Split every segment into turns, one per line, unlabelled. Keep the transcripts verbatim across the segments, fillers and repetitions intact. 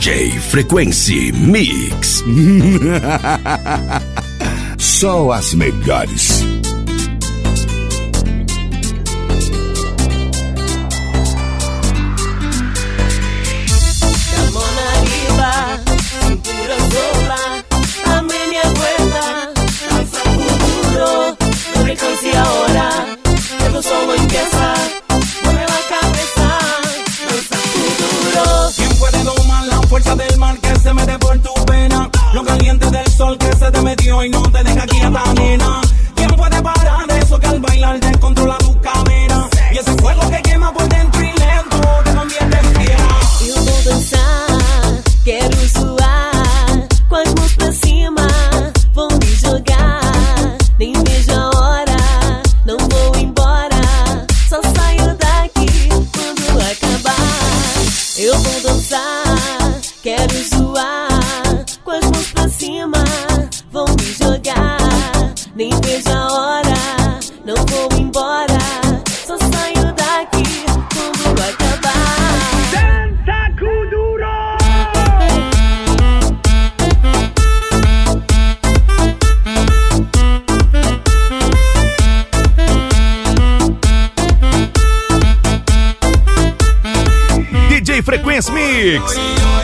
D J Frequency Mix. Só as melhores.
Y no te deja quieta, nena. ¿Quién puede parar eso que al bailar descontrola tu cadera? Y ese fuego que quema por dentro y lento te convierte en fiera.
Eu vou dançar, quero suar, com as mãos pra cima, vou me jogar. Nem vejo a hora, não vou embora, só saio daqui quando acabar. Eu vou dançar, quero suar, com as mãos pra cima, vou me jogar, nem vejo a hora, não vou embora, só saio daqui quando acabar.
Dança Kuduro!
D J Frequency Mix.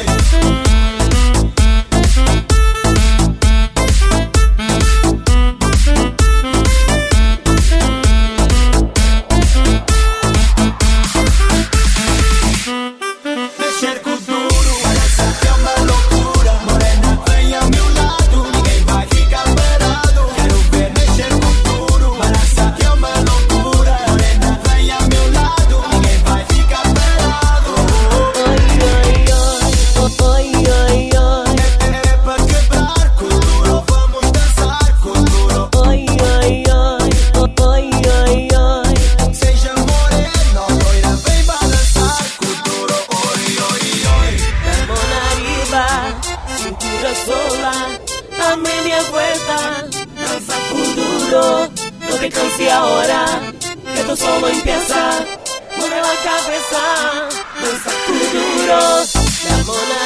No te canses ahora, que esto solo empieza. Mueve la cabeza, danza Kuduro. La mona